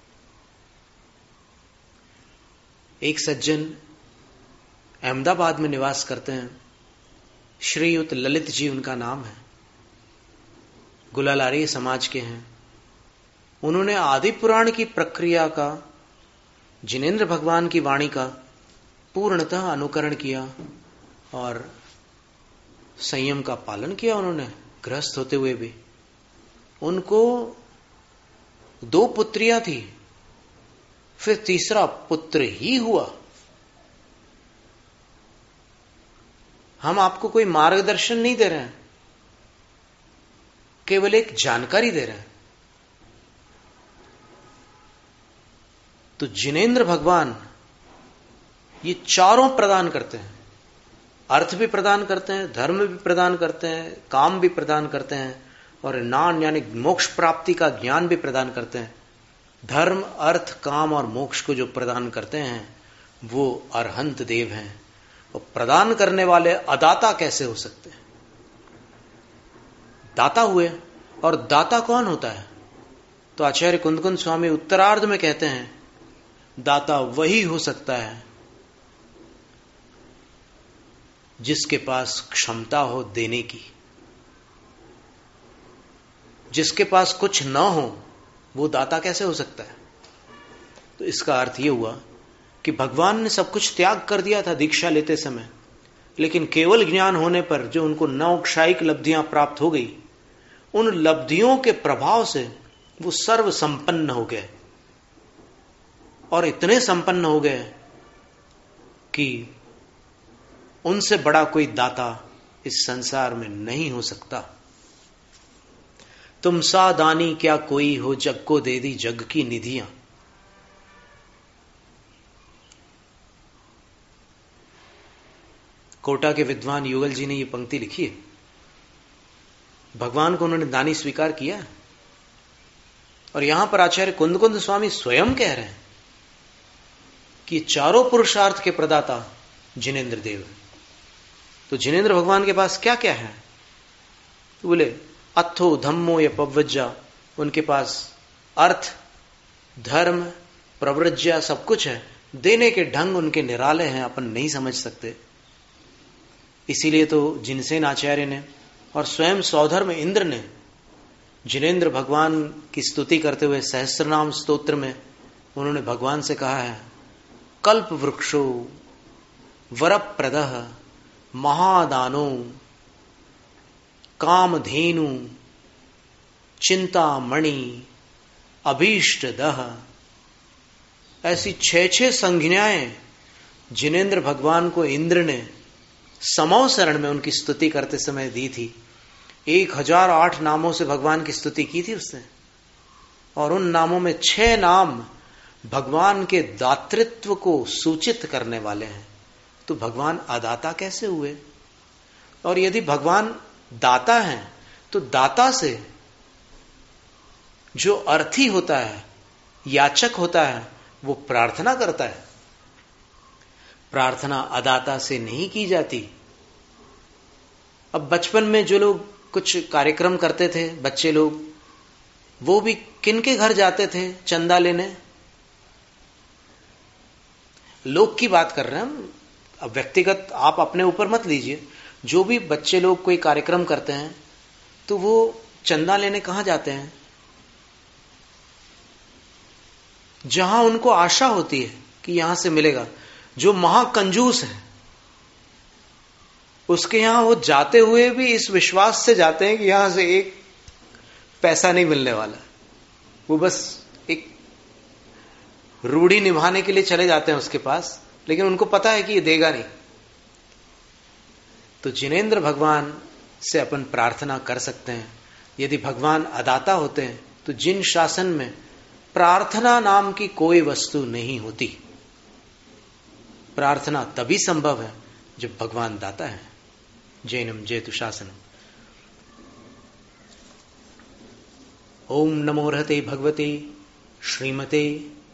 एक सज्जन अहमदाबाद में निवास करते हैं, श्रीयुत ललित जी उनका नाम है, गुलालारी समाज के हैं। उन्होंने आदि पुराण की प्रक्रिया का, जिनेंद्र भगवान की वाणी का पूर्णतः अनुकरण किया और संयम का पालन किया। उन्होंने गृहस्थ होते हुए भी, उनको दो पुत्रियां थी, फिर तीसरा पुत्र ही हुआ। हम आपको कोई मार्गदर्शन नहीं दे रहे हैं, केवल एक जानकारी दे रहे हैं। तो जिनेंद्र भगवान ये चारों प्रदान करते हैं, अर्थ भी प्रदान करते हैं, धर्म भी प्रदान करते हैं, काम भी प्रदान करते हैं, और नान यानी मोक्ष प्राप्ति का ज्ञान भी प्रदान करते हैं। धर्म, अर्थ, काम और मोक्ष को जो प्रदान करते हैं वो अरहंत देव हैं। और प्रदान करने वाले अदाता कैसे हो सकते हैं? दाता हुए। और दाता कौन होता है? तो आचार्य कुंदकुंद स्वामी उत्तरार्ध में कहते हैं, दाता वही हो सकता है जिसके पास क्षमता हो देने की। जिसके पास कुछ न हो वो दाता कैसे हो सकता है? तो इसका अर्थ यह हुआ कि भगवान ने सब कुछ त्याग कर दिया था दीक्षा लेते समय, लेकिन केवल ज्ञान होने पर जो उनको नौक्षायिक लब्धियां प्राप्त हो गई, उन लब्धियों के प्रभाव से वो सर्व संपन्न हो गए, और इतने संपन्न हो गए कि उनसे बड़ा कोई दाता इस संसार में नहीं हो सकता। तुम सा दानी क्या कोई हो, जग को दे दी जग की निधियां। कोटा के विद्वान युगल जी ने यह पंक्ति लिखी है। भगवान को उन्होंने दानी स्वीकार किया, और यहां पर आचार्य कुंदकुंद स्वामी स्वयं कह रहे हैं कि चारों पुरुषार्थ के प्रदाता जिनेंद्र देव है। तो जिनेंद्र भगवान के पास क्या क्या है? तो बोले अथो धम्मो या पवज्जा, उनके पास अर्थ, धर्म, प्रवृज्या सब कुछ है। देने के ढंग उनके निराले हैं, अपन नहीं समझ सकते। इसीलिए तो जिनसेन आचार्य ने और स्वयं सौधर्म इंद्र ने जिनेन्द्र भगवान की स्तुति करते हुए सहस्त्रनाम स्तोत्र में उन्होंने भगवान से कहा है, कल्प वृक्षो वरप्रदः महादानो कामधेनु चिंतामणि अभीष्टदः। ऐसी छह छह संज्ञाएं जिनेन्द्र भगवान को इंद्र ने समौ शरण में उनकी स्तुति करते समय दी थी। एक हजार आठ नामों से भगवान की स्तुति की थी उसने, और उन नामों में छह नाम भगवान के दातृत्व को सूचित करने वाले हैं। तो भगवान अदाता कैसे हुए? और यदि भगवान दाता हैं तो दाता से जो अर्थी होता है, याचक होता है, वो प्रार्थना करता है। प्रार्थना अदाता से नहीं की जाती। अब बचपन में जो लोग कुछ कार्यक्रम करते थे, बच्चे लोग, वो भी किनके घर जाते थे चंदा लेने? लोग की बात कर रहे हैं हम, अब व्यक्तिगत आप अपने ऊपर मत लीजिए। जो भी बच्चे लोग कोई कार्यक्रम करते हैं तो वो चंदा लेने कहां जाते हैं? जहां उनको आशा होती है कि यहां से मिलेगा। जो महाकंजूस है उसके यहां वो जाते हुए भी इस विश्वास से जाते हैं कि यहां से एक पैसा नहीं मिलने वाला। वो बस एक रूढ़ी निभाने के लिए चले जाते हैं उसके पास, लेकिन उनको पता है कि ये देगा नहीं। तो जिनेन्द्र भगवान से अपन प्रार्थना कर सकते हैं। यदि भगवान अदाता होते हैं तो जिन शासन में प्रार्थना नाम की कोई वस्तु नहीं होती। प्रार्थना तभी संभव है जब भगवान दाता है। जैनम जयतु शासनम। ओम नमो रहते भगवते श्रीमते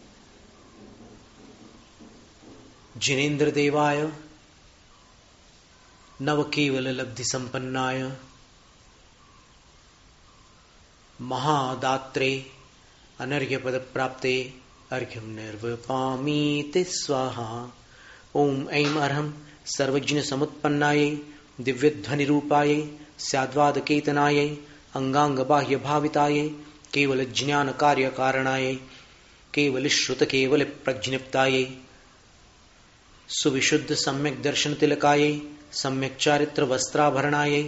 जिनेन्द्र देवाय नव केवल लब्धि संपन्नाय महादात्रे अनर्घ्य पद प्राप्ते अर्घ्यम निर्वपामीति स्वाहा। ओम ऐं अर्हं सर्वज्ञ समुत्पन्नायै दिव्यध्वनि रूपायै स्याद्वाद केतनायै अंगांग बाह्य भावितायै केवल ज्ञान कार्य कारणायै केवल श्रुत केवल प्रज्ञप्तायै सुविशुद्ध सम्यक दर्शन तिलकायै सम्यक चारित्र वस्त्राभरणायै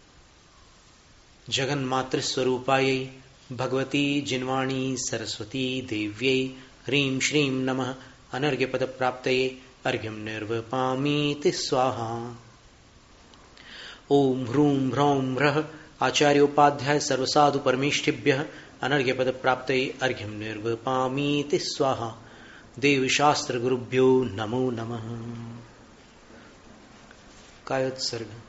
जगन्मातृ स्वरूपायै भगवती जिन्वाणी सरस्वती देव्यै ह्रीं श्रीं नमः अनर्घ्य पद प्राप्तये अर्घ्यम निर्वपामीति स्वाहा। ओम ह्रूं ह्रौं ह्रः आचार्योपाध्याय सर्वसाधु परमेष्ठिभ्यः अनर्घ्य पद प्राप्तये अर्घ्यम निर्वपामीति स्वाहा। देव शास्त्र गुरुभ्यो नमो नमः। कायोत्सर्ग।